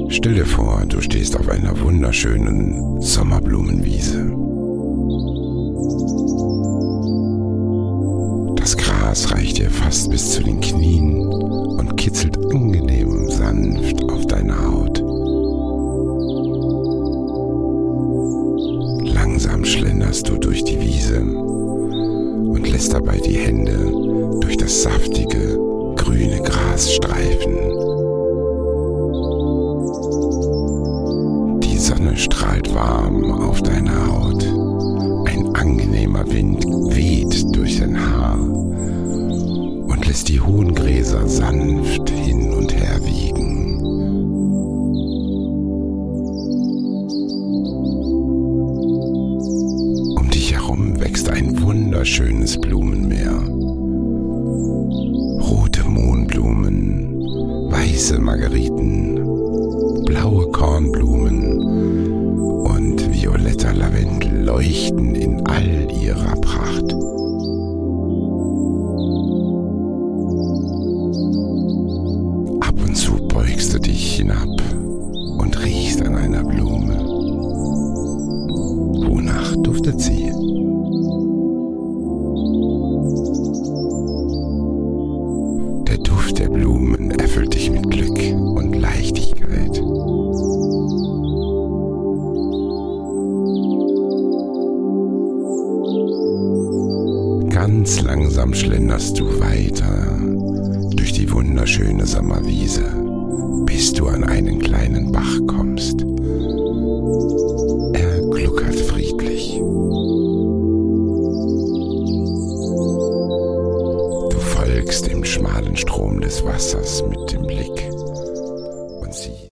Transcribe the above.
Stell dir vor, du stehst auf einer wunderschönen Sommerblumenwiese. Das Gras reicht dir fast bis zu den Knien und kitzelt angenehm sanft auf deine Haut. Langsam schlenderst du durch die Wiese und lässt dabei die Hände durch das saftige, grüne Gras streifen. Die Sonne strahlt warm auf deine Haut. Ein angenehmer Wind weht durch dein Haar und lässt die hohen Gräser sanft hin und her wiegen. Um dich herum wächst ein wunderschönes Blumenmeer. Rote Mohnblumen, weiße Margeriten, blaue Kornblumen und violetter Lavendel leuchten in all ihrer Pracht. Ab und zu beugst du dich hinab und riechst an einer Blume. Wonach duftet sie? Der Duft der Blumen erfüllt dich mit Glück und Leichtigkeit. Ganz langsam schlenderst du weiter durch die wunderschöne Sommerwiese, bis du an einen kleinen Bach kommst. Er gluckert friedlich. Du folgst dem schmalen Strom des Wassers mit dem Blick und siehst